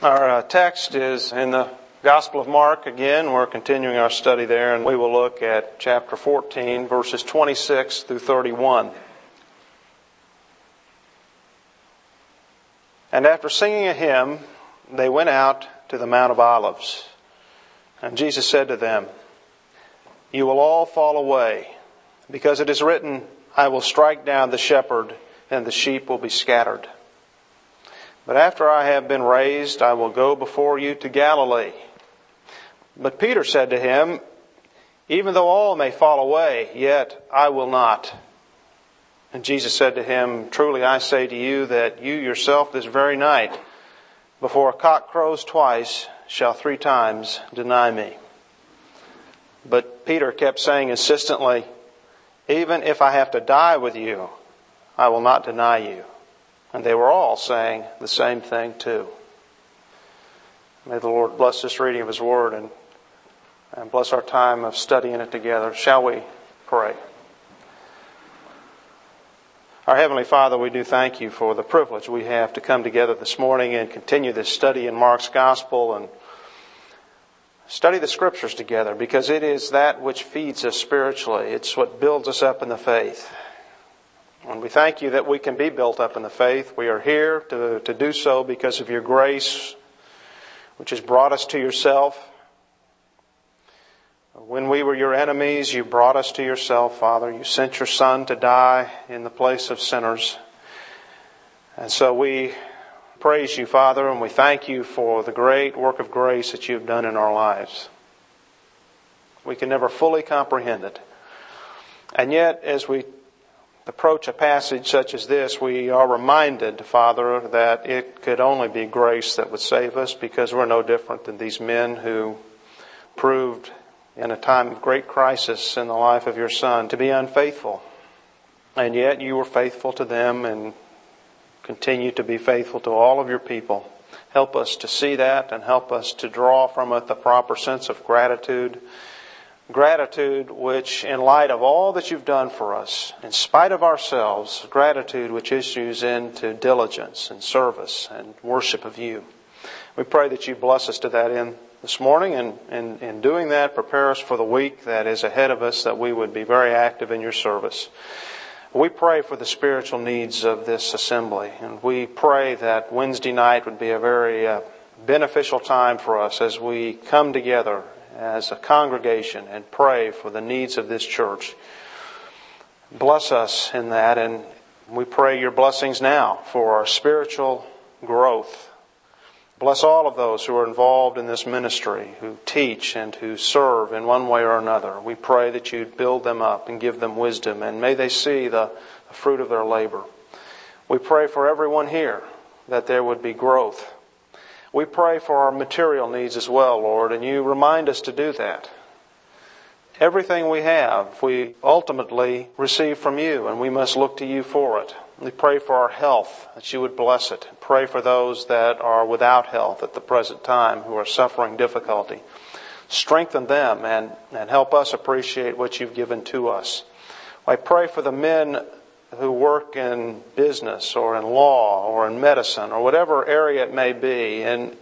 Our text is in the Gospel of Mark again. We're continuing our study there, and we will look at chapter 14, verses 26 through 31. And after singing a hymn, they went out to the Mount of Olives. And Jesus said to them, "You will all fall away, because it is written, I will strike down the shepherd, and the sheep will be scattered. But after I have been raised, I will go before you to Galilee." But Peter said to him, "Even though all may fall away, yet I will not." And Jesus said to him, "Truly I say to you that you yourself this very night, before a cock crows twice, shall 3 times deny me." But Peter kept saying insistently, "Even if I have to die with you, I will not deny you." And they were all saying the same thing too. May the Lord bless this reading of His Word and bless our time of studying it together. Shall we pray? Our Heavenly Father, we do thank You for the privilege we have to come together this morning and continue this study in Mark's Gospel and study the Scriptures together, because it is that which feeds us spiritually. It's what builds us up in the faith. And we thank You that we can be built up in the faith. We are here to do so because of Your grace, which has brought us to Yourself. When we were Your enemies, You brought us to Yourself, Father. You sent Your Son to die in the place of sinners. And so we praise You, Father, and we thank You for the great work of grace that You've done in our lives. We can never fully comprehend it. And yet, as we approach a passage such as this, we are reminded, Father, that it could only be grace that would save us, because we're no different than these men who proved in a time of great crisis in the life of Your Son to be unfaithful. And yet You were faithful to them and continue to be faithful to all of Your people. Help us to see that and help us to draw from it the proper sense of gratitude. Gratitude which, in light of all that You've done for us, in spite of ourselves, gratitude which issues into diligence and service and worship of You. We pray that You bless us to that end this morning, and in doing that, prepare us for the week that is ahead of us, that we would be very active in Your service. We pray for the spiritual needs of this assembly, and we pray that Wednesday night would be a very beneficial time for us as we come together as a congregation and pray for the needs of this church. Bless us in that, and we pray Your blessings now for our spiritual growth. Bless all of those who are involved in this ministry, who teach and who serve in one way or another. We pray that You'd build them up and give them wisdom, and may they see the fruit of their labor. We pray for everyone here that there would be growth. We pray for our material needs as well, Lord, and You remind us to do that. Everything we have, we ultimately receive from You, and we must look to You for it. We pray for our health, that You would bless it. Pray for those that are without health at the present time, who are suffering difficulty. Strengthen them and help us appreciate what You've given to us. I pray for the men who work in business or in law or in medicine or whatever area it may be, in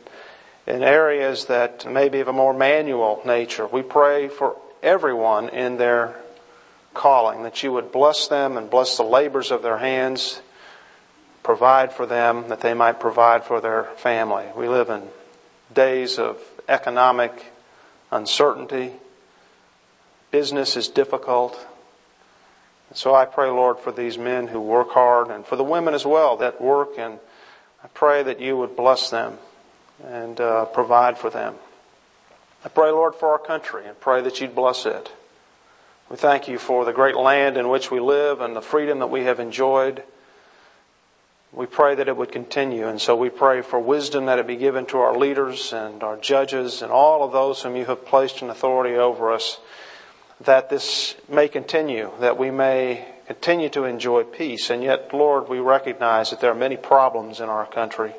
areas that may be of a more manual nature. We pray for everyone in their calling, that You would bless them and bless the labors of their hands, provide for them, that they might provide for their family. We live in days of economic uncertainty. Business is difficult. And so I pray, Lord, for these men who work hard, and for the women as well that work, and I pray that You would bless them and provide for them. I pray, Lord, for our country, and pray that You'd bless it. We thank You for the great land in which we live and the freedom that we have enjoyed. We pray that it would continue, and so we pray for wisdom, that it be given to our leaders and our judges and all of those whom You have placed in authority over us, that this may continue, that we may continue to enjoy peace. And yet, Lord, we recognize that there are many problems in our country.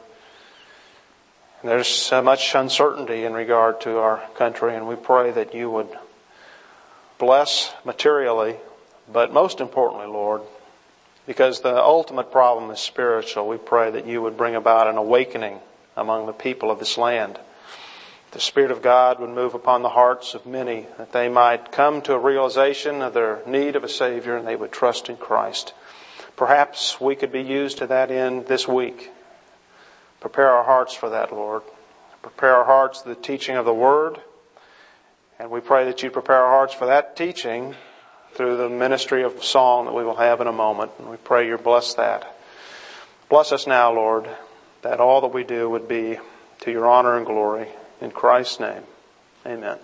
And there's so much uncertainty in regard to our country, and we pray that You would bless materially, but most importantly, Lord, because the ultimate problem is spiritual, we pray that You would bring about an awakening among the people of this land. The Spirit of God would move upon the hearts of many, that they might come to a realization of their need of a Savior and they would trust in Christ. Perhaps we could be used to that end this week. Prepare our hearts for that, Lord. Prepare our hearts to the teaching of the Word. And we pray that you prepare our hearts for that teaching through the ministry of song that we will have in a moment. And we pray you bless that. Bless us now, Lord, that all that we do would be to your honor and glory. In Christ's name, amen.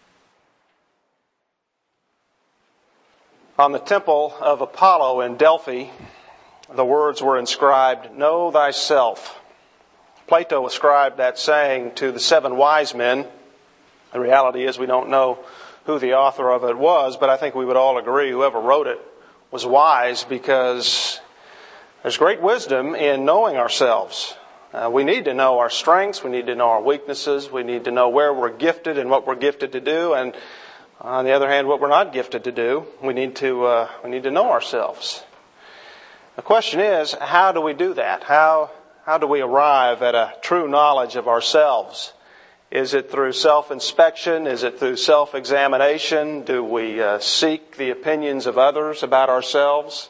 On the temple of Apollo in Delphi, the words were inscribed, "Know thyself." Plato ascribed that saying to the 7 wise men. The reality is we don't know who the author of it was, but I think we would all agree whoever wrote it was wise, because there's great wisdom in knowing ourselves. We need to know our strengths. We need to know our weaknesses. We need to know where we're gifted and what we're gifted to do. And on the other hand, what we're not gifted to do. We need to know ourselves. The question is, how do we do that? How do we arrive at a true knowledge of ourselves? Is it through self-inspection? Is it through self-examination? Do we seek the opinions of others about ourselves?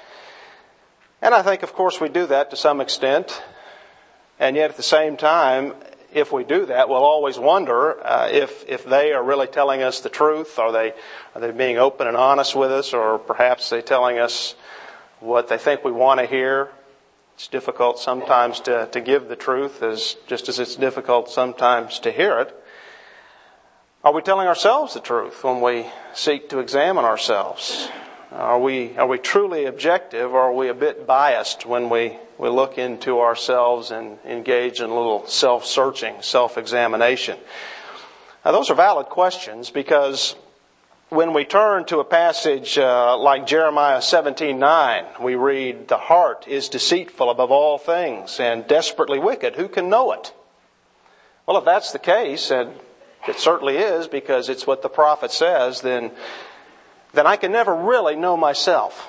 And I think, of course, we do that to some extent. And yet at the same time, if we do that, we'll always wonder if they are really telling us the truth. Are they being open and honest with us? Or perhaps they're telling us what they think we want to hear. It's difficult sometimes to give the truth, just as it's difficult sometimes to hear it. Are we telling ourselves the truth when we seek to examine ourselves? Are we truly objective, or are we a bit biased when we look into ourselves and engage in a little self-searching, self-examination? Now, those are valid questions, because when we turn to a passage like Jeremiah 17:9, we read, "The heart is deceitful above all things and desperately wicked. Who can know it?" Well, if that's the case, and it certainly is, because it's what the prophet says, then I can never really know myself.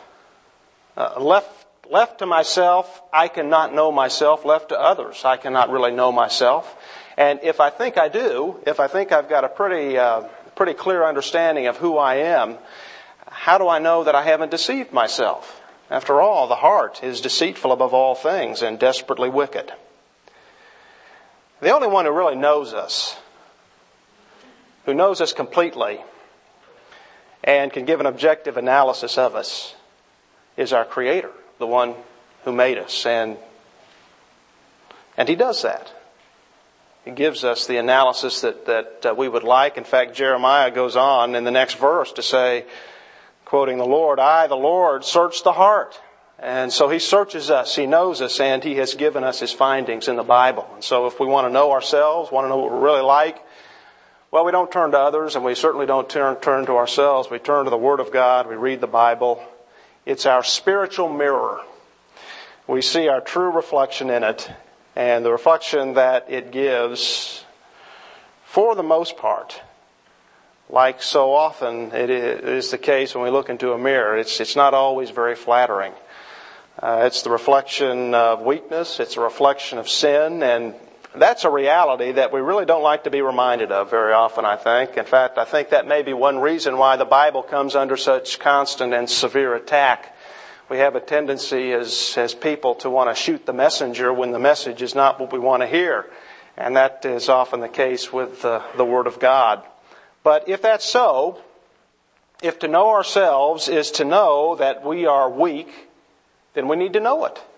Left to myself, I cannot know myself. Left to others, I cannot really know myself. And if I think I do, if I think I've got a pretty clear understanding of who I am, how do I know that I haven't deceived myself? After all, the heart is deceitful above all things and desperately wicked. The only one who really knows us, who knows us completely, and can give an objective analysis of us, is our Creator, the one who made us. And He does that. He gives us the analysis that we would like. In fact, Jeremiah goes on in the next verse to say, quoting the Lord, "I, the Lord, search the heart." And so He searches us, He knows us, and He has given us His findings in the Bible. And so if we want to know ourselves, want to know what we're really like, well, we don't turn to others, and we certainly don't turn to ourselves. We turn to the Word of God. We read the Bible. It's our spiritual mirror. We see our true reflection in it, and the reflection that it gives, for the most part, like so often it is the case when we look into a mirror, it's not always very flattering. It's the reflection of weakness. It's a reflection of sin, and that's a reality that we really don't like to be reminded of very often, I think. In fact, I think that may be one reason why the Bible comes under such constant and severe attack. We have a tendency as people to want to shoot the messenger when the message is not what we want to hear. And that is often the case with the Word of God. But if that's so, if to know ourselves is to know that we are weak, then we need to know it.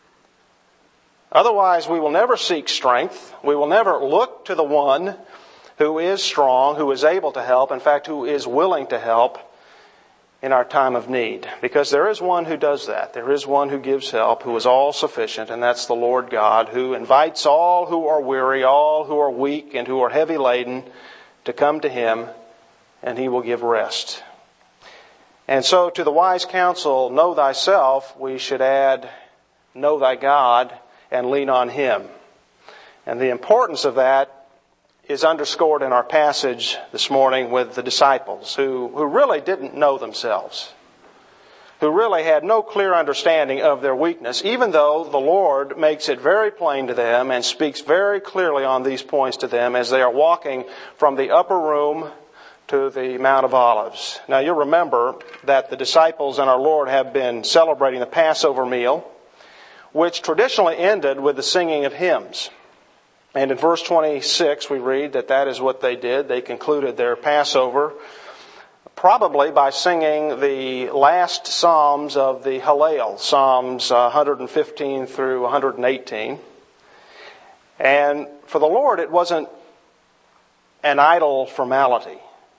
Otherwise, we will never seek strength. We will never look to the one who is strong, who is able to help, in fact, who is willing to help in our time of need. Because there is one who does that. There is one who gives help, who is all sufficient, and that's the Lord God, who invites all who are weary, all who are weak, and who are heavy laden to come to Him, and He will give rest. And so to the wise counsel, know thyself, we should add, know thy God, and lean on Him. And the importance of that is underscored in our passage this morning with the disciples who really didn't know themselves. who really had no clear understanding of their weakness, even though the Lord makes it very plain to them and speaks very clearly on these points to them as they are walking from the upper room to the Mount of Olives. Now you'll remember that the disciples and our Lord have been celebrating the Passover meal, which traditionally ended with the singing of hymns. And in verse 26 we read that is what they did. They concluded their Passover probably by singing the last Psalms of the Hallel, Psalms 115 through 118. And for the Lord, it wasn't an idle formality.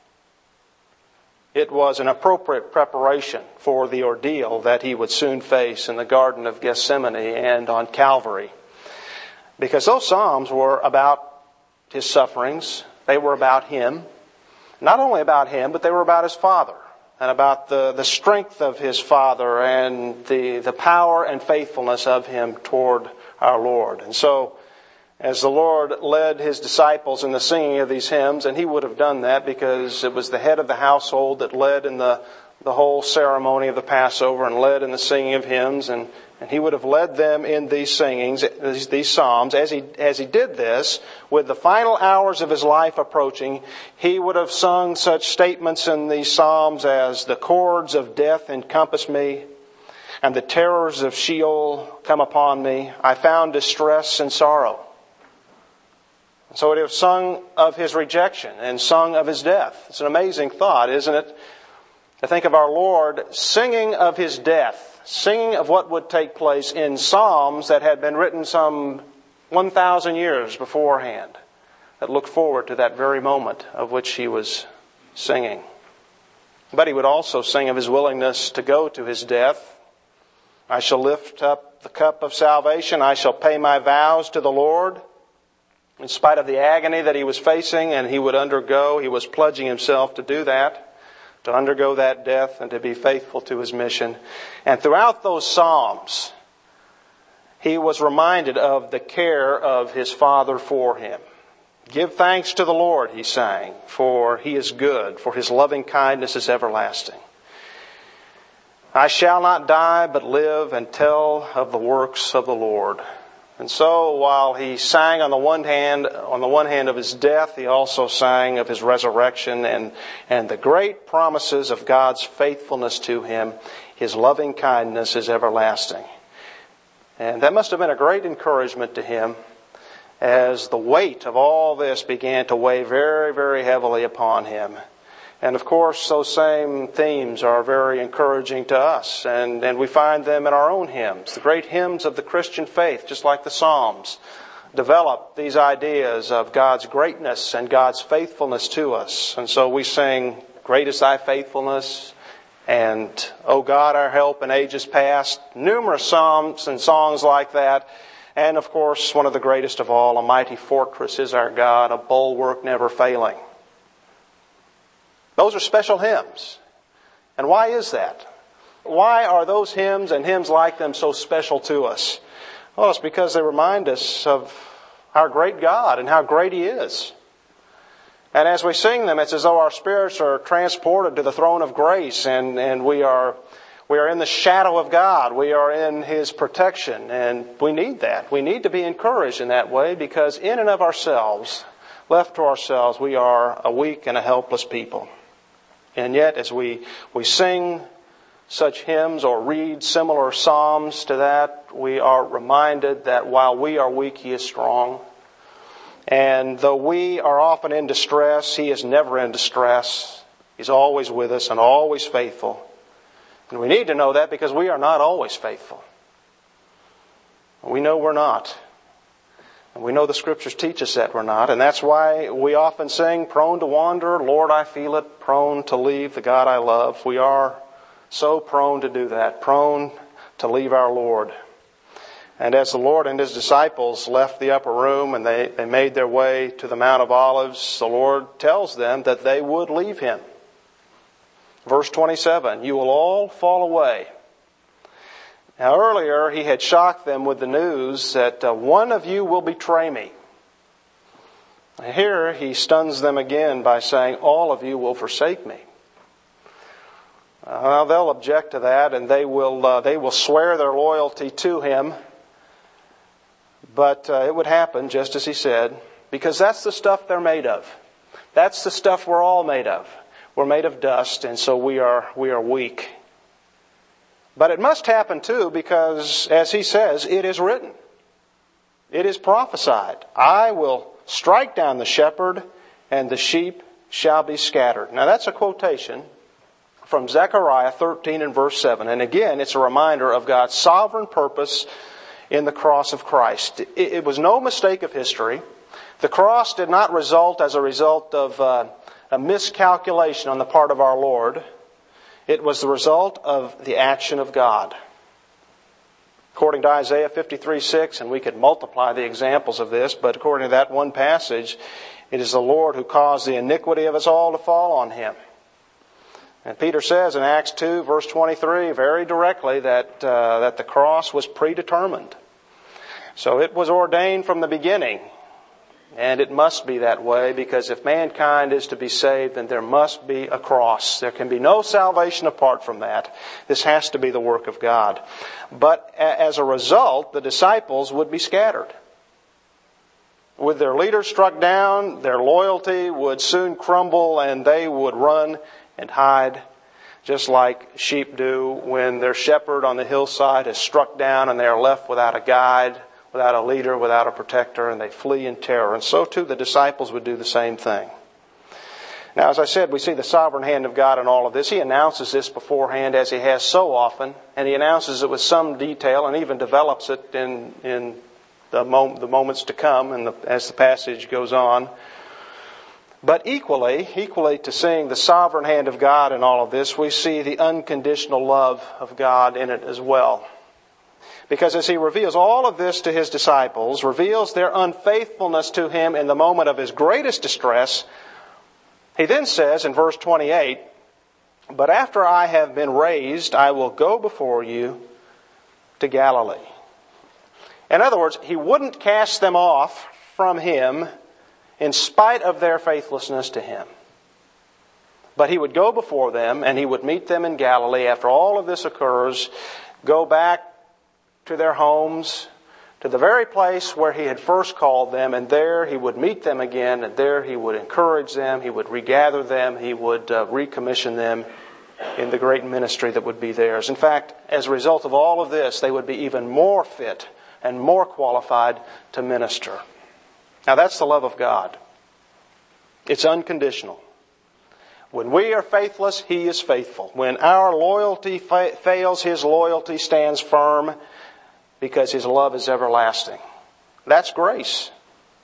It was an appropriate preparation for the ordeal that he would soon face in the Garden of Gethsemane and on Calvary. Because those Psalms were about his sufferings. They were about him. Not only about him, but they were about his Father and about the strength of his Father and the power and faithfulness of him toward our Lord. And so, as the Lord led his disciples in the singing of these hymns, and he would have done that because it was the head of the household that led in the whole ceremony of the Passover and led in the singing of hymns, and he would have led them in these singings, these psalms. As he did this, with the final hours of his life approaching, he would have sung such statements in these psalms as, "The cords of death encompass me, and the terrors of Sheol come upon me. I found distress and sorrow." So it would have sung of his rejection and sung of his death. It's an amazing thought, isn't it? To think of our Lord singing of his death, singing of what would take place in psalms that had been written some 1,000 years beforehand, that looked forward to that very moment of which he was singing. But he would also sing of his willingness to go to his death. "I shall lift up the cup of salvation. I shall pay my vows to the Lord." In spite of the agony that he was facing and he would undergo, he was pledging himself to do that, to undergo that death and to be faithful to his mission. And throughout those psalms, he was reminded of the care of his Father for him. "Give thanks to the Lord," he sang, "for he is good, for his loving kindness is everlasting. I shall not die but live and tell of the works of the Lord." And so while he sang on the one hand of his death, he also sang of his resurrection and the great promises of God's faithfulness to him. His loving kindness is everlasting. And that must have been a great encouragement to him as the weight of all this began to weigh very, very heavily upon him. And of course, those same themes are very encouraging to us. And we find them in our own hymns. The great hymns of the Christian faith, just like the Psalms, develop these ideas of God's greatness and God's faithfulness to us. And so we sing, "Great is thy faithfulness," and "O God, our help in ages past." Numerous psalms and songs like that. And of course, one of the greatest of all, "A mighty fortress is our God, a bulwark never failing." Those are special hymns. And why is that? Why are those hymns and hymns like them so special to us? Well, it's because they remind us of our great God and how great He is. And as we sing them, it's as though our spirits are transported to the throne of grace and we are in the shadow of God. We are in His protection, and we need that. We need to be encouraged in that way because in and of ourselves, left to ourselves, we are a weak and a helpless people. And yet, as we sing such hymns or read similar psalms to that, we are reminded that while we are weak, He is strong. And though we are often in distress, He is never in distress. He's always with us and always faithful. And we need to know that because we are not always faithful. We know we're not. And we know the Scriptures teach us that we're not. And that's why we often sing, "Prone to wander, Lord, I feel it. Prone to leave the God I love." We are so prone to do that. Prone to leave our Lord. And as the Lord and His disciples left the upper room and they made their way to the Mount of Olives, the Lord tells them that they would leave Him. Verse 27, "You will all fall away." Now earlier He had shocked them with the news that one of you will betray me. Here He stuns them again by saying, "All of you will forsake me." they'll object to that, and they will swear their loyalty to him. But it would happen, just as he said, because that's the stuff they're made of. That's the stuff we're all made of. We're made of dust, and so we are weak. But it must happen too, because, as he says, it is written. It is prophesied. I will strike down the shepherd, and the sheep shall be scattered. Now that's a quotation from Zechariah 13 and verse 7. And again, it's a reminder of God's sovereign purpose in the cross of Christ. It was no mistake of history. The cross did not result as a result of a miscalculation on the part of our Lord. It was the result of the action of God. According to Isaiah 53:6, and we could multiply the examples of this, but according to that one passage, it is the Lord who caused the iniquity of us all to fall on him. And Peter says in Acts 2, verse 23, very directly that the cross was predetermined. So it was ordained from the beginning. And it must be that way, because if mankind is to be saved, then there must be a cross. There can be no salvation apart from that. This has to be the work of God. But as a result, the disciples would be scattered. With their leaders struck down, their loyalty would soon crumble, and they would run and hide, just like sheep do when their shepherd on the hillside is struck down and they are left without a guide, without a leader, without a protector, and they flee in terror. And so too the disciples would do the same thing. Now, as I said, we see the sovereign hand of God in all of this. He announces this beforehand, as he has so often, and he announces it with some detail and even develops it in the moments to come and as the passage goes on. But equally to seeing the sovereign hand of God in all of this, we see the unconditional love of God in it as well. Because as he reveals all of this to his disciples, reveals their unfaithfulness to him in the moment of his greatest distress, he then says in verse 28, "But after I have been raised, I will go before you to Galilee." In other words, he wouldn't cast them off from him in spite of their faithlessness to him. But he would go before them, and he would meet them in Galilee after all of this occurs, go back to their homes, to the very place where he had first called them, and there he would meet them again, and there he would encourage them, he would regather them, he would recommission them in the great ministry that would be theirs. In fact, as a result of all of this, they would be even more fit and more qualified to minister. Now that's the love of God. It's unconditional. When we are faithless, he is faithful. When our loyalty fails, his loyalty stands firm, because his love is everlasting. That's grace.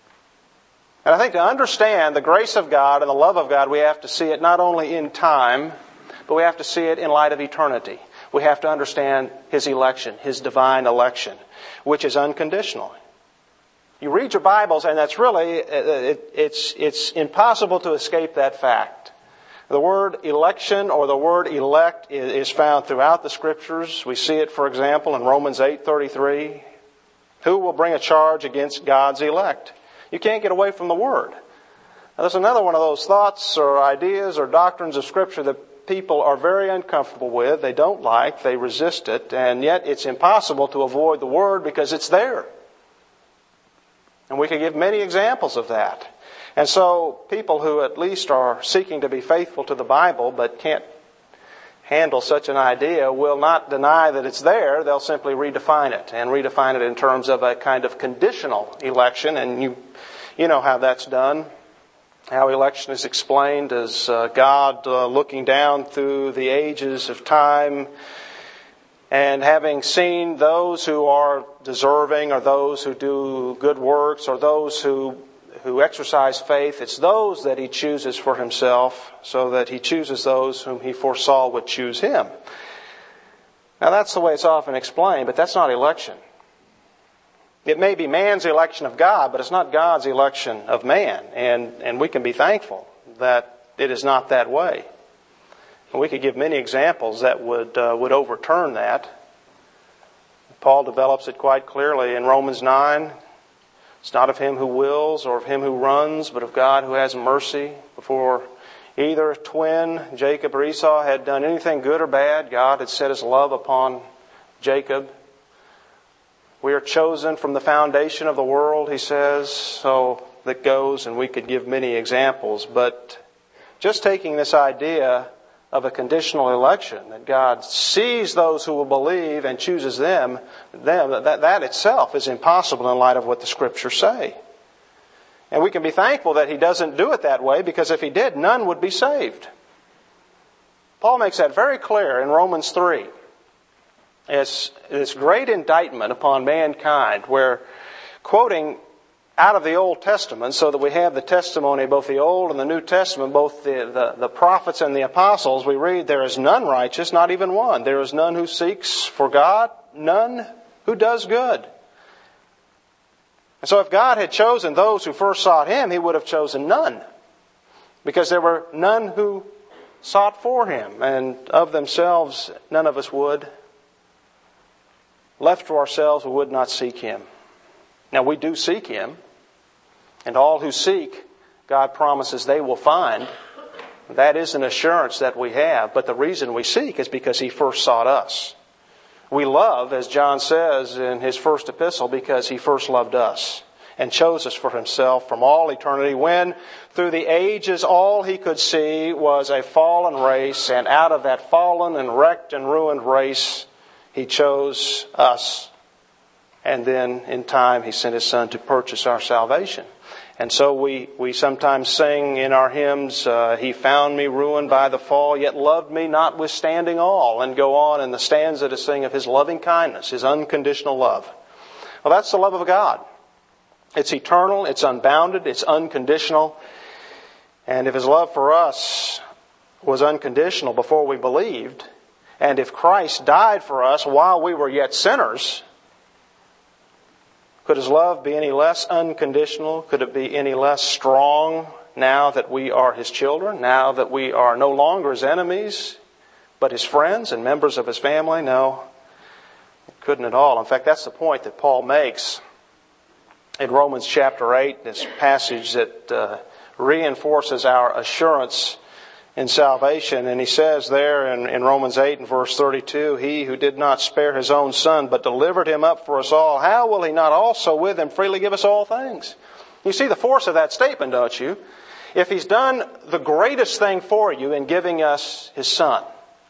And I think to understand the grace of God and the love of God, we have to see it not only in time, but we have to see it in light of eternity. We have to understand his election, his divine election, which is unconditional. You read your Bibles, and that's really, it's impossible to escape that fact. The word election or the word elect is found throughout the Scriptures. We see it, for example, in Romans 8:33. Who will bring a charge against God's elect? You can't get away from the Word. Now, there's another one of those thoughts or ideas or doctrines of Scripture that people are very uncomfortable with. They don't like, they resist it, and yet it's impossible to avoid the Word because it's there. And we could give many examples of that. And so people who at least are seeking to be faithful to the Bible but can't handle such an idea will not deny that it's there. They'll simply redefine it, and redefine it in terms of a kind of conditional election. And you know how that's done. How election is explained as God looking down through the ages of time and having seen those who are deserving, or those who do good works, or those who exercise faith. It's those that he chooses for himself, so that he chooses those whom he foresaw would choose him. Now that's the way it's often explained, but that's not election. It may be man's election of God, but it's not God's election of man. And we can be thankful that it is not that way. And we could give many examples that would overturn that. Paul develops it quite clearly in Romans 9. It's not of him who wills or of him who runs, but of God who has mercy. Before either twin, Jacob or Esau, had done anything good or bad. God had set His love upon Jacob. We are chosen from the foundation of the world, he says. So that goes, and we could give many examples. But just taking this idea of a conditional election, that God sees those who will believe and chooses them, that itself is impossible in light of what the Scriptures say. And we can be thankful that He doesn't do it that way, because if He did, none would be saved. Paul makes that very clear in Romans 3. It's this great indictment upon mankind, where, quoting out of the Old Testament, so that we have the testimony of both the Old and the New Testament, both the prophets and the apostles, we read, "There is none righteous, not even one. There is none who seeks for God, none who does good." And so if God had chosen those who first sought Him, He would have chosen none, because there were none who sought for Him, and of themselves none of us would. Left to ourselves, we would not seek Him. Now, we do seek Him, and all who seek, God promises they will find. That is an assurance that we have, but the reason we seek is because He first sought us. We love, as John says in his first epistle, because He first loved us and chose us for Himself from all eternity, when through the ages all He could see was a fallen race, and out of that fallen and wrecked and ruined race, He chose us. And then in time He sent His Son to purchase our salvation. And so we sometimes sing in our hymns, He found me ruined by the fall, yet loved me notwithstanding all. And go on in the stanza to sing of His loving kindness, His unconditional love. Well, that's the love of God. It's eternal, it's unbounded, it's unconditional. And if His love for us was unconditional before we believed, and if Christ died for us while we were yet sinners, could His love be any less unconditional? Could it be any less strong now that we are His children? Now that we are no longer His enemies, but His friends and members of His family? No, it couldn't at all. In fact, that's the point that Paul makes in Romans chapter 8, this passage that reinforces our assurance in salvation. And he says there in Romans 8 and verse 32, "He who did not spare His own Son, but delivered Him up for us all, how will He not also with Him freely give us all things?" You see the force of that statement, don't you? If He's done the greatest thing for you in giving us His Son,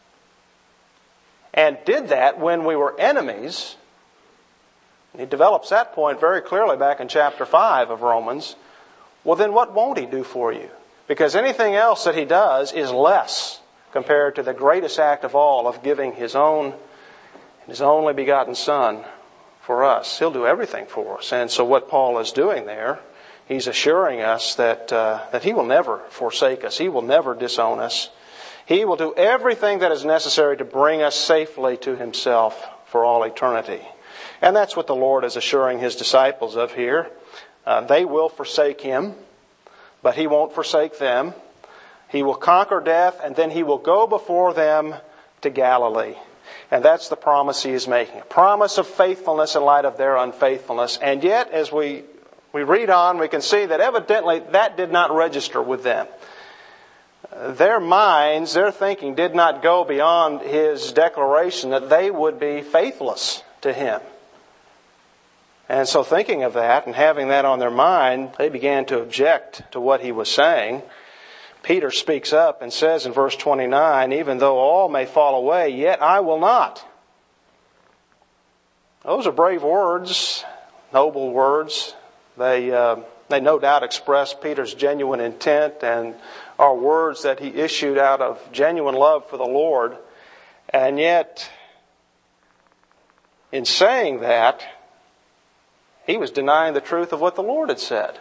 and did that when we were enemies, He develops that point very clearly back in chapter 5 of Romans, well then what won't He do for you? Because anything else that He does is less compared to the greatest act of all, of giving His only begotten Son for us. He'll do everything for us. And so what Paul is doing there, he's assuring us that He will never forsake us. He will never disown us. He will do everything that is necessary to bring us safely to Himself for all eternity. And that's what the Lord is assuring His disciples of here. They will forsake Him, but He won't forsake them. He will conquer death, and then He will go before them to Galilee. And that's the promise He is making. A promise of faithfulness in light of their unfaithfulness. And yet, as we read on, we can see that evidently that did not register with them. Their minds, their thinking did not go beyond His declaration that they would be faithless to Him. And so thinking of that and having that on their mind, they began to object to what He was saying. Peter speaks up and says in verse 29, "Even though all may fall away, yet I will not." Those are brave words, noble words. They no doubt express Peter's genuine intent and are words that he issued out of genuine love for the Lord. And yet, in saying that, he was denying the truth of what the Lord had said.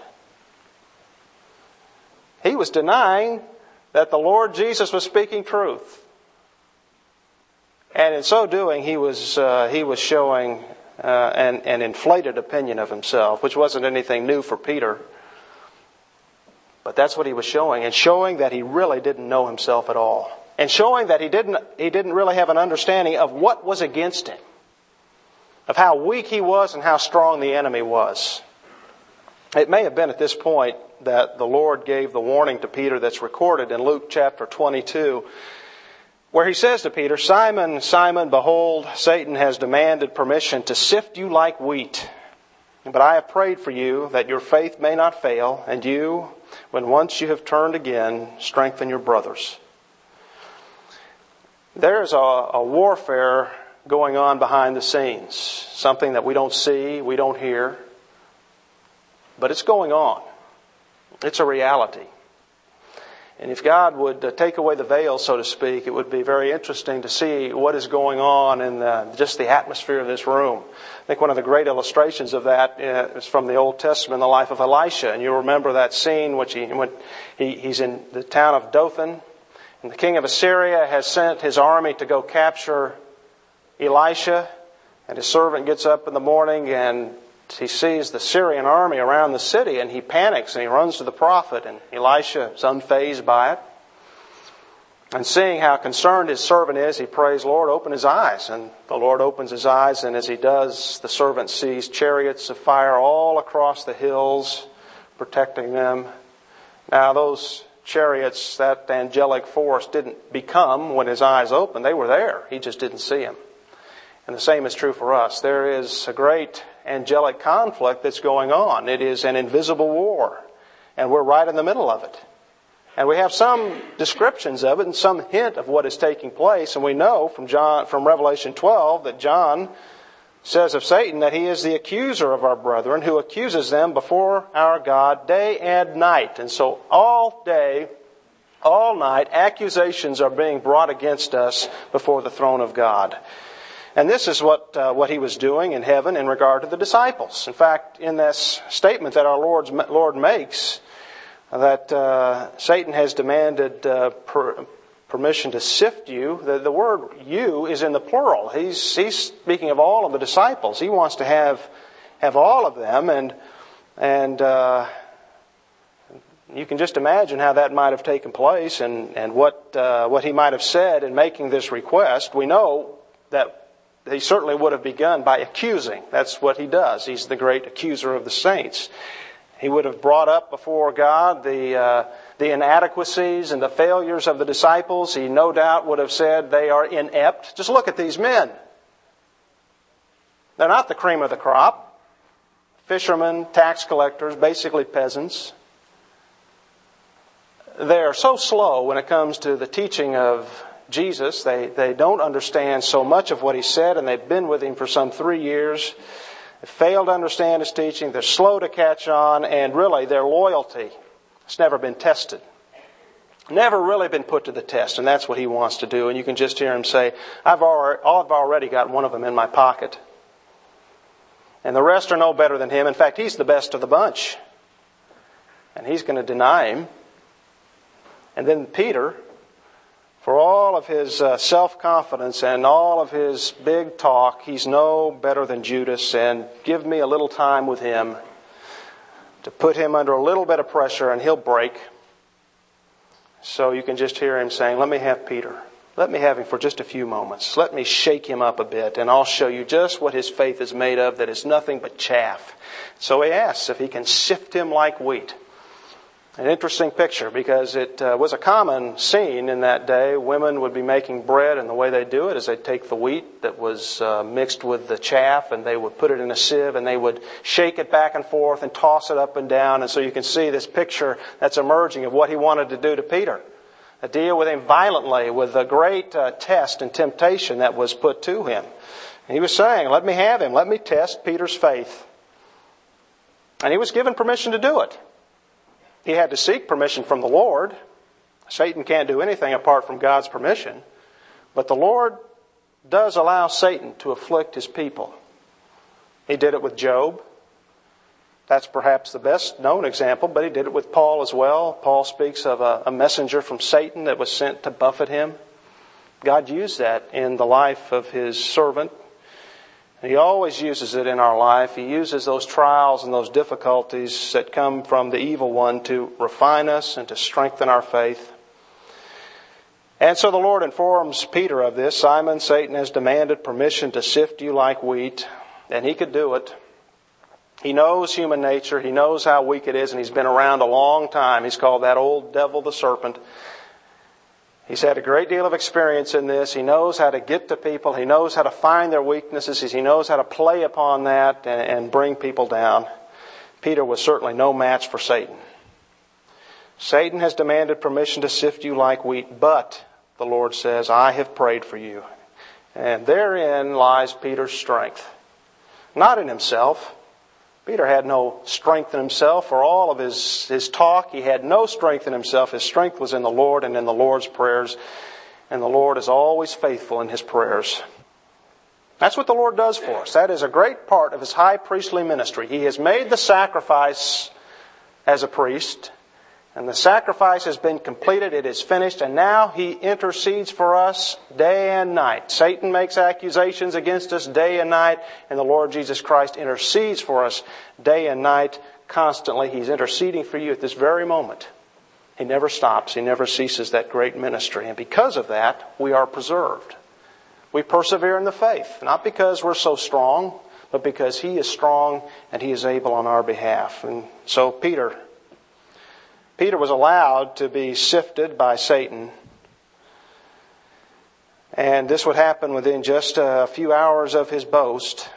He was denying that the Lord Jesus was speaking truth. And in so doing, he was showing an inflated opinion of himself, which wasn't anything new for Peter. But that's what he was showing, and showing that he really didn't know himself at all. And showing that he didn't really have an understanding of what was against him, of how weak he was and how strong the enemy was. It may have been at this point that the Lord gave the warning to Peter that's recorded in Luke chapter 22, where he says to Peter, "Simon, Simon, behold, Satan has demanded permission to sift you like wheat. But I have prayed for you that your faith may not fail, and you, when once you have turned again, strengthen your brothers." There's a warfare going on behind the scenes, something that we don't see, we don't hear, but it's going on. It's a reality. And if God would take away the veil, so to speak, it would be very interesting to see what is going on in just the atmosphere of this room. I think one of the great illustrations of that is from the Old Testament, the life of Elisha. And you remember that scene when he's in the town of Dothan, and the king of Assyria has sent his army to go capture Elisha, and his servant gets up in the morning and he sees the Syrian army around the city, and he panics and he runs to the prophet, and Elisha is unfazed by it. And seeing how concerned his servant is, he prays, "Lord, open his eyes." And the Lord opens his eyes, and as he does, the servant sees chariots of fire all across the hills protecting them. Now those chariots, that angelic force, didn't become when his eyes opened. They were there. He just didn't see them. And the same is true for us. There is a great angelic conflict that's going on. It is an invisible war, and we're right in the middle of it. And we have some descriptions of it and some hint of what is taking place. And we know from Revelation 12 that John says of Satan that he is the accuser of our brethren, who accuses them before our God day and night. And so all day, all night, accusations are being brought against us before the throne of God. And this is what he was doing in heaven in regard to the disciples. In fact, in this statement that our Lord makes, that Satan has demanded permission to sift you, the word "you" is in the plural. He's speaking of all of the disciples. He wants to have all of them, and you can just imagine how that might have taken place, and what he might have said in making this request. We know that he certainly would have begun by accusing. That's what he does. He's the great accuser of the saints. He would have brought up before God the inadequacies and the failures of the disciples. He no doubt would have said they are inept. Just look at these men. They're not the cream of the crop. Fishermen, tax collectors, basically peasants. They are so slow when it comes to the teaching of Jesus. They don't understand so much of what he said, and they've been with him for some 3 years. They fail to understand his teaching. They're slow to catch on, and really their loyalty has never been tested. Never really been put to the test, and that's what he wants to do. And you can just hear him say, I've already got one of them in my pocket. And the rest are no better than him. In fact, he's the best of the bunch. And he's going to deny him. And then Peter, for all of his self-confidence and all of his big talk, he's no better than Judas. And give me a little time with him to put him under a little bit of pressure, and he'll break. So you can just hear him saying, let me have Peter. Let me have him for just a few moments. Let me shake him up a bit, and I'll show you just what his faith is made of, that is nothing but chaff. So he asks if he can sift him like wheat. An interesting picture, because it was a common scene in that day. Women would be making bread, and the way they do it is they'd take the wheat that was mixed with the chaff, and they would put it in a sieve, and they would shake it back and forth and toss it up and down. And so you can see this picture that's emerging of what he wanted to do to Peter. Deal with him violently with the great test and temptation that was put to him. And he was saying, let me have him. Let me test Peter's faith. And he was given permission to do it. He had to seek permission from the Lord. Satan can't do anything apart from God's permission. But the Lord does allow Satan to afflict his people. He did it with Job. That's perhaps the best known example, but he did it with Paul as well. Paul speaks of a messenger from Satan that was sent to buffet him. God used that in the life of his servant. He always uses it in our life. He uses those trials and those difficulties that come from the evil one to refine us and to strengthen our faith. And so the Lord informs Peter of this. Simon, Satan has demanded permission to sift you like wheat, and he could do it. He knows human nature. He knows how weak it is, and he's been around a long time. He's called that old devil the serpent. He's had a great deal of experience in this. He knows how to get to people. He knows how to find their weaknesses. He knows how to play upon that and bring people down. Peter was certainly no match for Satan. Satan has demanded permission to sift you like wheat, but, the Lord says, I have prayed for you. And therein lies Peter's strength. Not in himself. Peter had no strength in himself. For all of his talk, he had no strength in himself. His strength was in the Lord and in the Lord's prayers. And the Lord is always faithful in His prayers. That's what the Lord does for us. That is a great part of His high priestly ministry. He has made the sacrifice as a priest. And the sacrifice has been completed. It is finished. And now He intercedes for us day and night. Satan makes accusations against us day and night. And the Lord Jesus Christ intercedes for us day and night constantly. He's interceding for you at this very moment. He never stops. He never ceases that great ministry. And because of that, we are preserved. We persevere in the faith. Not because we're so strong, but because He is strong and He is able on our behalf. And so Peter was allowed to be sifted by Satan. And this would happen within just a few hours of his boast.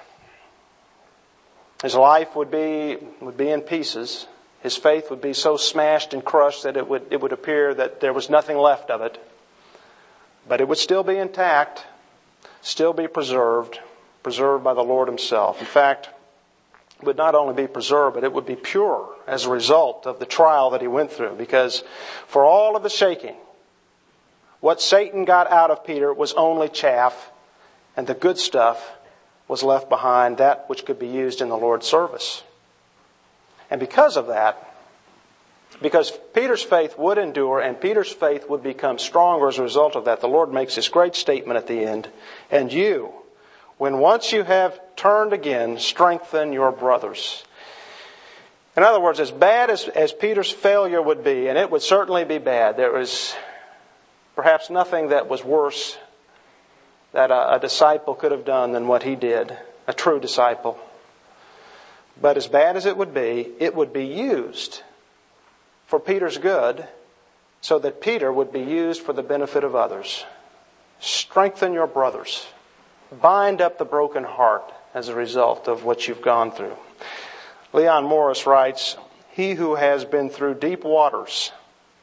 His life would be in pieces. His faith would be so smashed and crushed that it would appear that there was nothing left of it. But it would still be intact, still be preserved by the Lord Himself. In fact, it would not only be preserved, but it would be pure as a result of the trial that he went through. Because for all of the shaking, what Satan got out of Peter was only chaff, and the good stuff was left behind, that which could be used in the Lord's service. And because of that, because Peter's faith would endure and Peter's faith would become stronger as a result of that, the Lord makes this great statement at the end. And you, when once you have turned again, strengthen your brothers. In other words, as bad as Peter's failure would be, and it would certainly be bad, there was perhaps nothing that was worse that a disciple could have done than what he did, a true disciple. But as bad as it would be used for Peter's good so that Peter would be used for the benefit of others. Strengthen your brothers. Bind up the broken heart as a result of what you've gone through. Leon Morris writes, he who has been through deep waters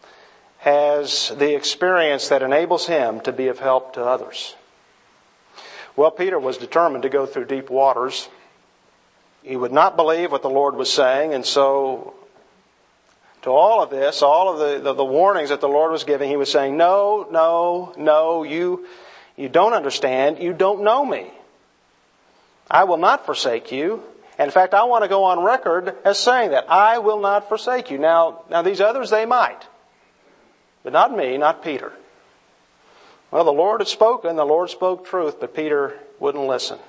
has the experience that enables him to be of help to others. Well, Peter was determined to go through deep waters. He would not believe what the Lord was saying, and so to all of this, all of the warnings that the Lord was giving, he was saying, no, you don't understand. You don't know me. I will not forsake you. In fact, I want to go on record as saying that. I will not forsake you. Now these others, they might. But not me, not Peter. Well, the Lord had spoken. The Lord spoke truth, but Peter wouldn't listen.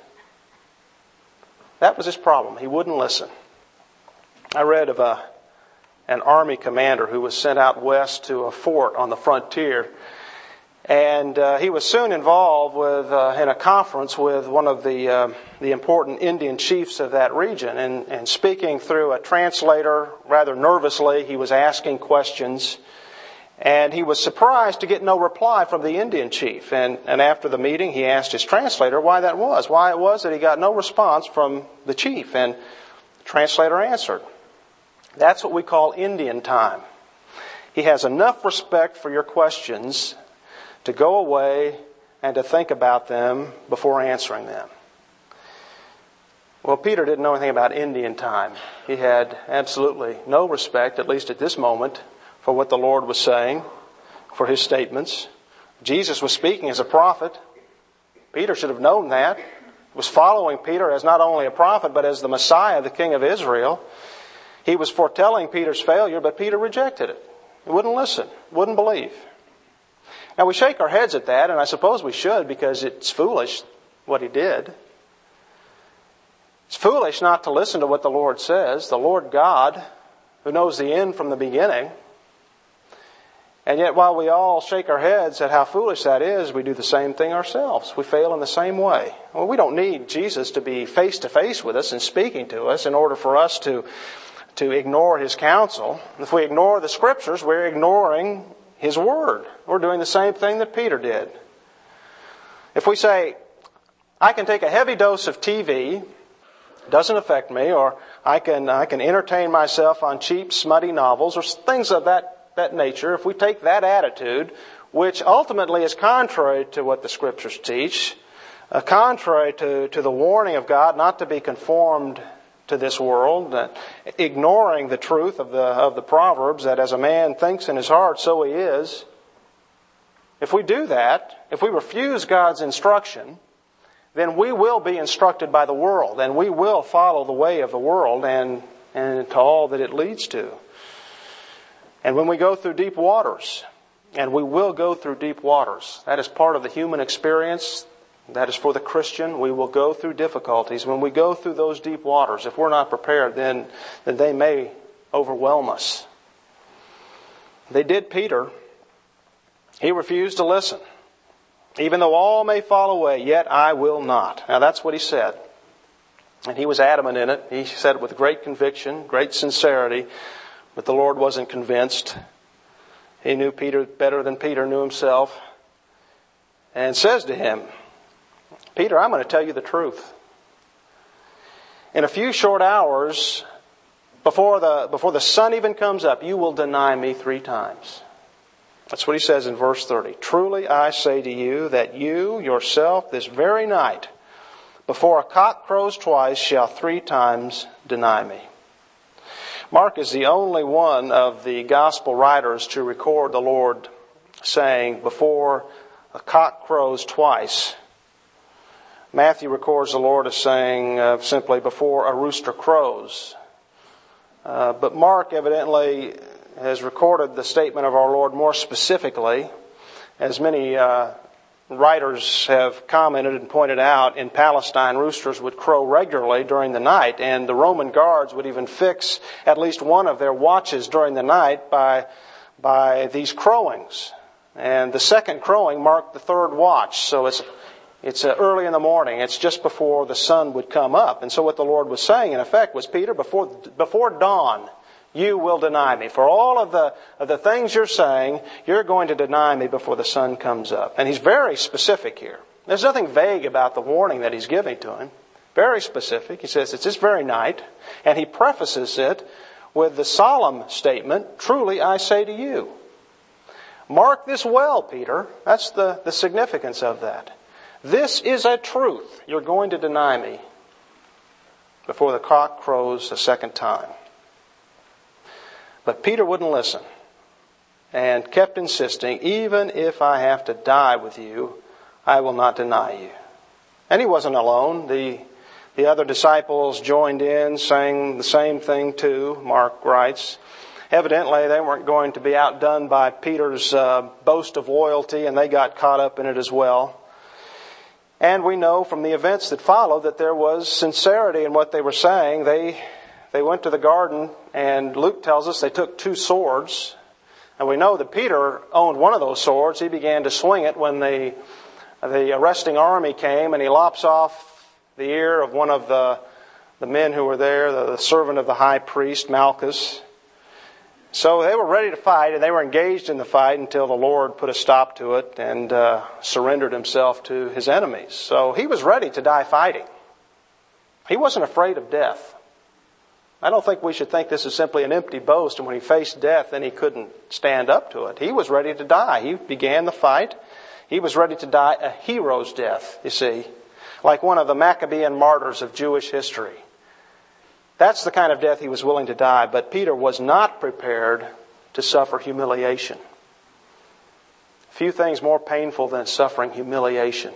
That was his problem. He wouldn't listen. I read of an army commander who was sent out west to a fort on the frontier. And he was soon involved in a conference with one of the important Indian chiefs of that region. And speaking through a translator, rather nervously, he was asking questions. And he was surprised to get no reply from the Indian chief. And after the meeting, he asked his translator why that was. Why it was that he got no response from the chief. And the translator answered, that's what we call Indian time. He has enough respect for your questions to go away and to think about them before answering them. Well, Peter didn't know anything about Indian time. He had absolutely no respect, at least at this moment, for what the Lord was saying, for His statements. Jesus was speaking as a prophet. Peter should have known that. He was following Peter as not only a prophet, but as the Messiah, the King of Israel. He was foretelling Peter's failure, but Peter rejected it. He wouldn't listen, wouldn't believe. Now we shake our heads at that, and I suppose we should, because it's foolish what he did. It's foolish not to listen to what the Lord says. The Lord God, who knows the end from the beginning, And yet while we all shake our heads at how foolish that is, we do the same thing ourselves. We fail in the same way. Well, we don't need Jesus to be face to face with us and speaking to us in order for us to ignore His counsel. If we ignore the Scriptures, we're ignoring His Word. We're doing the same thing that Peter did. If we say, I can take a heavy dose of TV, it doesn't affect me, or I can entertain myself on cheap, smutty novels, or things of that nature, if we take that attitude, which ultimately is contrary to what the Scriptures teach, contrary to the warning of God not to be conformed to this world, ignoring the truth of the Proverbs that as a man thinks in his heart, so he is. If we do that, if we refuse God's instruction, then we will be instructed by the world, and we will follow the way of the world and to all that it leads to. And when we go through deep waters, and we will go through deep waters, that is part of the human experience, that is for the Christian, we will go through difficulties. When we go through those deep waters, if we're not prepared, then they may overwhelm us. They did Peter. He refused to listen. Even though all may fall away, yet I will not. Now that's what he said. And he was adamant in it. He said it with great conviction, great sincerity. But the Lord wasn't convinced. He knew Peter better than Peter knew himself. And says to him, Peter, I'm going to tell you the truth. In a few short hours, before the sun even comes up, you will deny me 3 times. That's what he says in verse 30. Truly I say to you that you yourself this very night, before a cock crows twice, shall 3 times deny me. Mark is the only one of the gospel writers to record the Lord saying, before a cock crows twice. Matthew records the Lord as saying simply, before a rooster crows. But Mark evidently has recorded the statement of our Lord more specifically. As many writers have commented and pointed out, in Palestine, roosters would crow regularly during the night, and the Roman guards would even fix at least one of their watches during the night by these crowings. And the second crowing marked the 3rd watch, so it's early in the morning. It's just before the sun would come up. And so what the Lord was saying, in effect, was, Peter, before dawn, you will deny me. For all of the things you're saying, you're going to deny me before the sun comes up. And he's very specific here. There's nothing vague about the warning that he's giving to him. Very specific. He says it's this very night. And he prefaces it with the solemn statement, truly I say to you. Mark this well, Peter. That's the significance of that. This is a truth. You're going to deny me before the cock crows a 2nd time. But Peter wouldn't listen and kept insisting, even if I have to die with you, I will not deny you. And he wasn't alone. The other disciples joined in, saying the same thing too, Mark writes. Evidently, they weren't going to be outdone by Peter's boast of loyalty, and they got caught up in it as well. And we know from the events that followed that there was sincerity in what they were saying. They went to the garden, and Luke tells us they took 2 swords. And we know that Peter owned one of those swords. He began to swing it when the arresting army came, and he lops off the ear of one of the men who were there, the servant of the high priest, Malchus. So they were ready to fight, and they were engaged in the fight until the Lord put a stop to it and surrendered himself to his enemies. So he was ready to die fighting. He wasn't afraid of death. I don't think we should think this is simply an empty boast, and when he faced death, then he couldn't stand up to it. He was ready to die. He began the fight. He was ready to die a hero's death, you see, like one of the Maccabean martyrs of Jewish history. That's the kind of death he was willing to die, but Peter was not prepared to suffer humiliation. Few things more painful than suffering humiliation.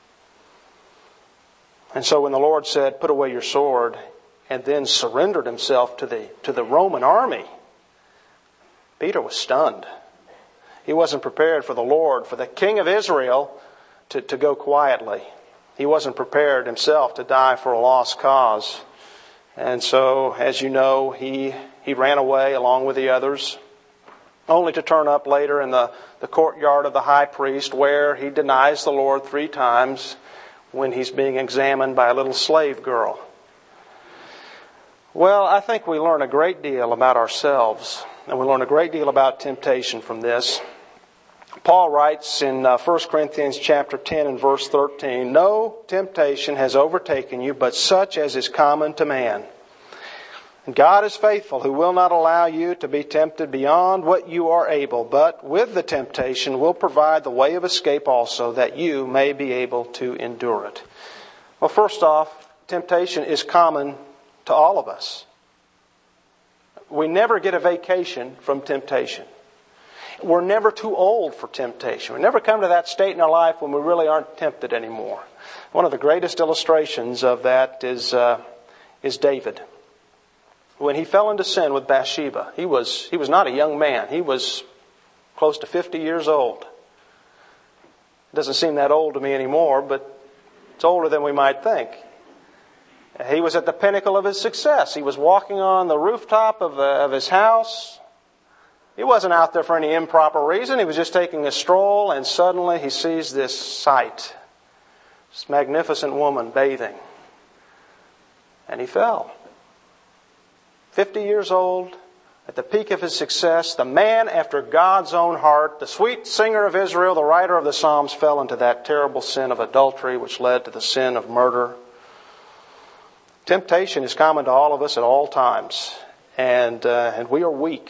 And so when the Lord said, put away your sword, and then surrendered himself to the Roman army, Peter was stunned. He wasn't prepared for the Lord, for the King of Israel, to go quietly. He wasn't prepared himself to die for a lost cause. And so, as you know, he ran away along with the others. only to turn up later in the courtyard of the high priest, where he denies the Lord 3 times when he's being examined by a little slave girl. Well, I think we learn a great deal about ourselves, and we learn a great deal about temptation from this. Paul writes in 1 Corinthians chapter 10 and verse 13, "No temptation has overtaken you, but such as is common to man. And God is faithful, who will not allow you to be tempted beyond what you are able, but with the temptation will provide the way of escape also, that you may be able to endure it." Well, first off, temptation is common to all of us. We never get a vacation from temptation. We're never too old for temptation. We never come to that state in our life when we really aren't tempted anymore. One of the greatest illustrations of that is David. When he fell into sin with Bathsheba, he was not a young man. He was close to 50 years old. It doesn't seem that old to me anymore, but it's older than we might think. He was at the pinnacle of his success. He was walking on the rooftop of his house. He wasn't out there for any improper reason. He was just taking a stroll, and suddenly he sees this sight. This magnificent woman bathing. And he fell. 50 years old, at the peak of his success, the man after God's own heart, the sweet singer of Israel, the writer of the Psalms, fell into that terrible sin of adultery, which led to the sin of murder. Temptation is common to all of us at all times, and we are weak.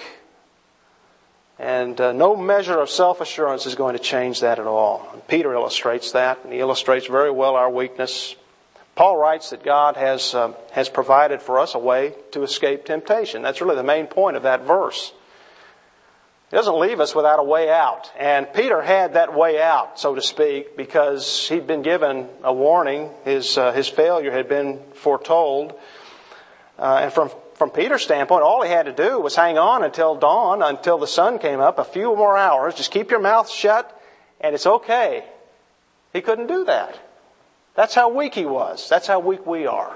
And no measure of self-assurance is going to change that at all. And Peter illustrates that, and he illustrates very well our weakness. Paul writes that God has provided for us a way to escape temptation. That's really the main point of that verse. He doesn't leave us without a way out. And Peter had that way out, so to speak, because he'd been given a warning. His failure had been foretold. And from Peter's standpoint, all he had to do was hang on until dawn, until the sun came up, a few more hours. Just keep your mouth shut, and it's okay. He couldn't do that. That's how weak he was. That's how weak we are.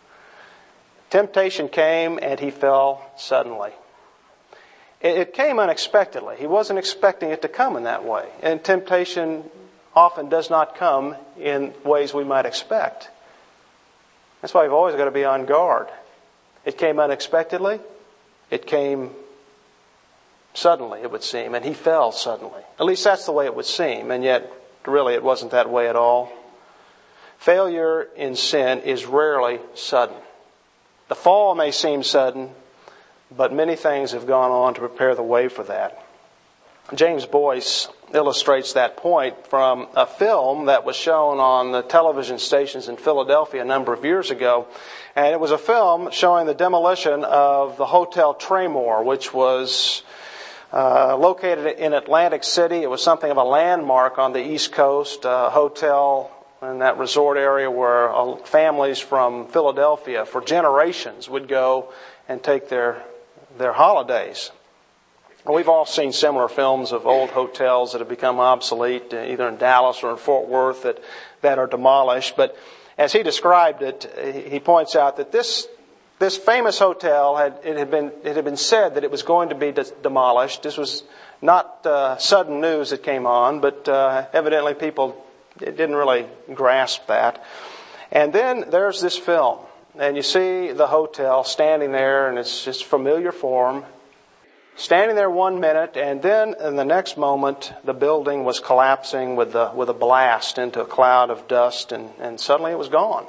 Temptation came, and he fell suddenly. It came unexpectedly. He wasn't expecting it to come in that way. And temptation often does not come in ways we might expect. That's why we've always got to be on guard. It came unexpectedly. It came suddenly, it would seem. And he fell suddenly. At least that's the way it would seem. And yet, really, it wasn't that way at all. Failure in sin is rarely sudden. The fall may seem sudden, but many things have gone on to prepare the way for that. James Boyce illustrates that point from a film that was shown on the television stations in Philadelphia a number of years ago. And it was a film showing the demolition of the Hotel Tremor, which was located in Atlantic City. It was something of a landmark on the East Coast, a hotel in that resort area where families from Philadelphia for generations would go and take their holidays. We've all seen similar films of old hotels that have become obsolete, either in Dallas or in Fort Worth, that are demolished. But as he described it, he points out that this famous hotel it had been said that it was going to be demolished. This was not sudden news that came on, but evidently people didn't really grasp that. And then there's this film, and you see the hotel standing there, and it's just familiar form. Standing there 1 minute, and then in the next moment, the building was collapsing with a blast into a cloud of dust, and suddenly it was gone.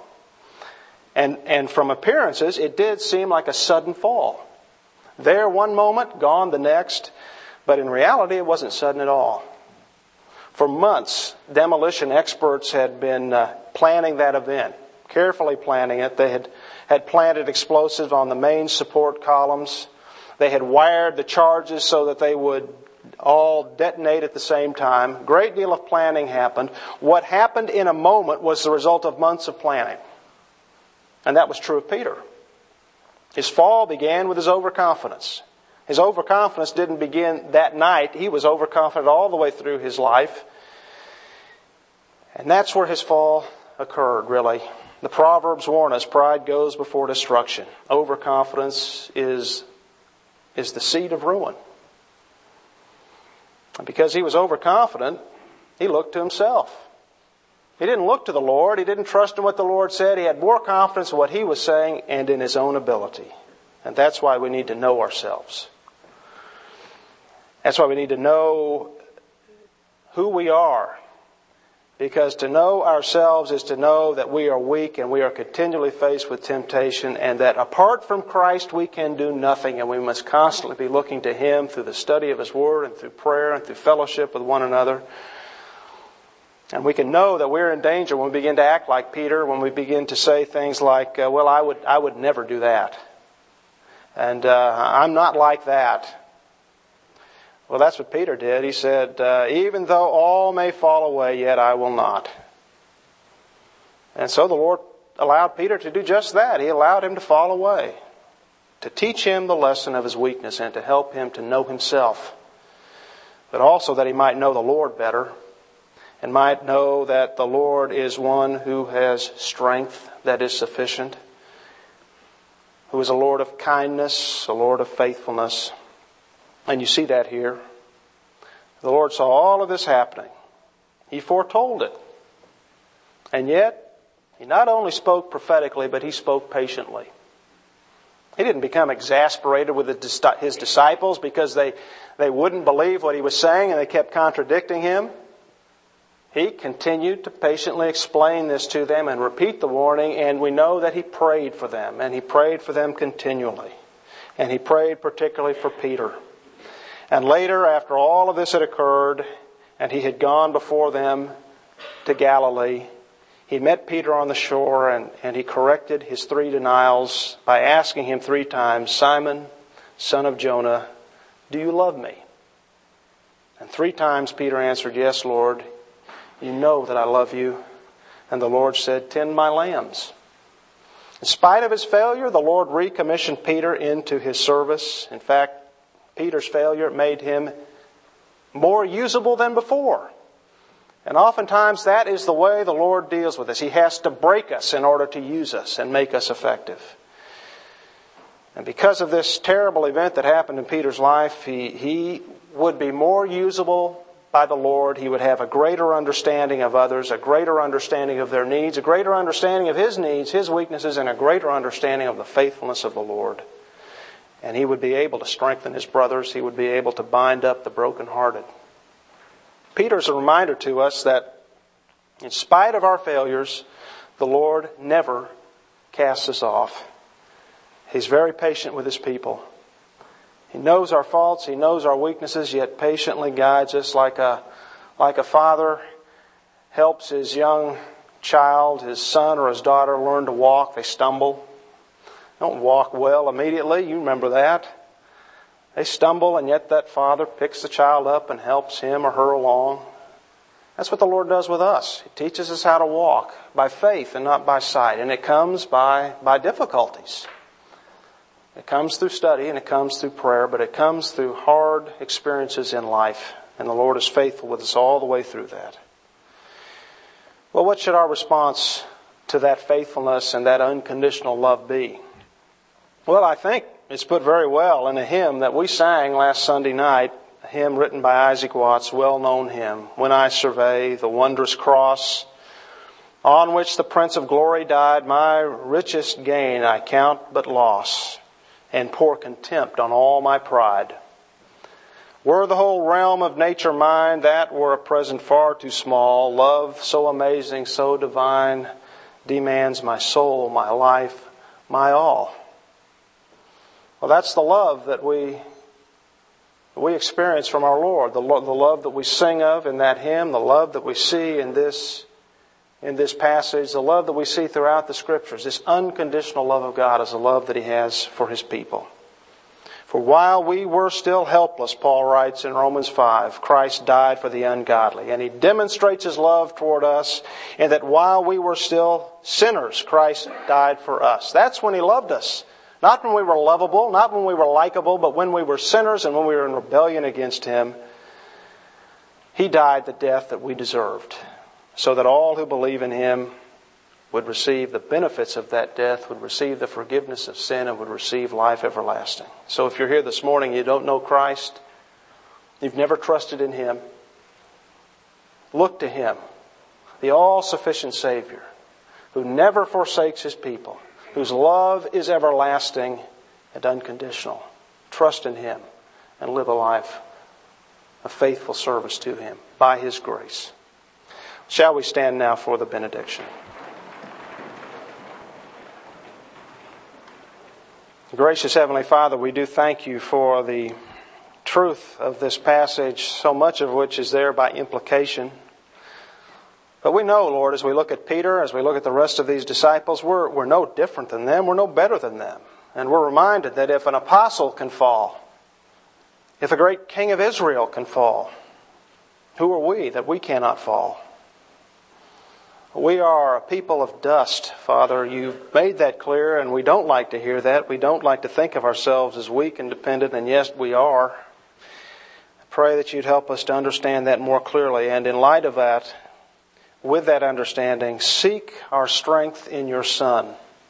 And from appearances, it did seem like a sudden fall. There 1 moment, gone the next, but in reality, it wasn't sudden at all. For months, demolition experts had been planning that event, carefully planning it. They had planted explosives on the main support columns. They had wired the charges so that they would all detonate at the same time. Great deal of planning happened. What happened in a moment was the result of months of planning. And that was true of Peter. His fall began with his overconfidence. His overconfidence didn't begin that night. He was overconfident all the way through his life. And that's where his fall occurred, really. The Proverbs warn us, pride goes before destruction. Overconfidence is the seed of ruin. And because he was overconfident, he looked to himself. He didn't look to the Lord. He didn't trust in what the Lord said. He had more confidence in what he was saying and in his own ability. And that's why we need to know ourselves. That's why we need to know who we are. Because to know ourselves is to know that we are weak and we are continually faced with temptation, and that apart from Christ we can do nothing, and we must constantly be looking to Him through the study of His Word and through prayer and through fellowship with one another. And we can know that we're in danger when we begin to act like Peter, when we begin to say things like, well, I would never do that. And I'm not like that. Well, that's what Peter did. He said, even though all may fall away, yet I will not. And so the Lord allowed Peter to do just that. He allowed him to fall away, to teach him the lesson of his weakness and to help him to know himself, but also that he might know the Lord better and might know that the Lord is one who has strength that is sufficient, who is a Lord of kindness, a Lord of faithfulness. And you see that here. The Lord saw all of this happening. He foretold it. And yet, He not only spoke prophetically, but He spoke patiently. He didn't become exasperated with His disciples because they wouldn't believe what He was saying and they kept contradicting Him. He continued to patiently explain this to them and repeat the warning, and we know that He prayed for them, and He prayed for them continually. And He prayed particularly for Peter. And later, after all of this had occurred, and He had gone before them to Galilee, He met Peter on the shore, and He corrected his 3 denials by asking him 3 times, Simon, son of Jonah, do you love me? And 3 times Peter answered, yes, Lord, you know that I love you. And the Lord said, tend my lambs. In spite of his failure, the Lord recommissioned Peter into His service. In fact, Peter's failure made him more usable than before. And oftentimes that is the way the Lord deals with us. He has to break us in order to use us and make us effective. And because of this terrible event that happened in Peter's life, he would be more usable by the Lord. He would have a greater understanding of others, a greater understanding of their needs, a greater understanding of his needs, his weaknesses, and a greater understanding of the faithfulness of the Lord. And he would be able to strengthen his brothers. He would be able to bind up the brokenhearted. Peter's a reminder to us that in spite of our failures, the Lord never casts us off. He's very patient with His people. He knows our faults. He knows our weaknesses, yet patiently guides us like a father helps his young child, his son or his daughter, learn to walk. They stumble. They don't walk well immediately. You remember that. They stumble, and yet that father picks the child up and helps him or her along. That's what the Lord does with us. He teaches us how to walk by faith and not by sight. And it comes by difficulties. It comes through study and it comes through prayer, but it comes through hard experiences in life. And the Lord is faithful with us all the way through that. Well, what should our response to that faithfulness and that unconditional love be? Well, I think it's put very well in a hymn that we sang last Sunday night, a hymn written by Isaac Watts, well-known hymn, When I Survey the Wondrous Cross, on which the Prince of Glory died, my richest gain I count but loss, and pour contempt on all my pride. Were the whole realm of nature mine, that were a present far too small. Love so amazing, so divine, demands my soul, my life, my all. Well, that's the love that we experience from our Lord. The love that we sing of in that hymn, the love that we see in this passage, the love that we see throughout the Scriptures. This unconditional love of God is the love that He has for His people. For while we were still helpless, Paul writes in Romans 5, Christ died for the ungodly. And he demonstrates His love toward us in that while we were still sinners, Christ died for us. That's when He loved us. Not when we were lovable, not when we were likable, but when we were sinners and when we were in rebellion against Him. He died the death that we deserved, so that all who believe in Him would receive the benefits of that death, would receive the forgiveness of sin, and would receive life everlasting. So if you're here this morning, you don't know Christ, you've never trusted in Him, look to Him, the all-sufficient Savior, who never forsakes His people, whose love is everlasting and unconditional. Trust in Him and live a life of faithful service to Him by His grace. Shall we stand now for the benediction? Gracious Heavenly Father, we do thank You for the truth of this passage, so much of which is there by implication. But we know, Lord, as we look at Peter, as we look at the rest of these disciples, we're no different than them, we're no better than them. And we're reminded that if an apostle can fall, if a great king of Israel can fall, who are we that we cannot fall? We are a people of dust, Father. You've made that clear, and we don't like to hear that. We don't like to think of ourselves as weak and dependent, and yes, we are. I pray that You'd help us to understand that more clearly, and in light of that, with that understanding, seek our strength in Your Son.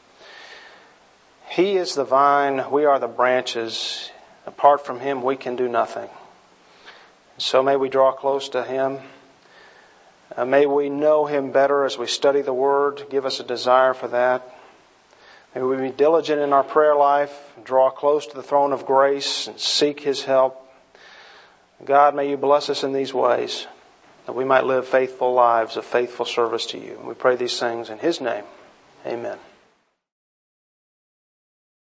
He is the vine, we are the branches. Apart from Him, we can do nothing. So may we draw close to Him. May we know Him better as we study the Word. Give us a desire for that. May we be diligent in our prayer life, draw close to the throne of grace, and seek His help. God, may You bless us in these ways, that we might live faithful lives of faithful service to You. We pray these things in His name. Amen.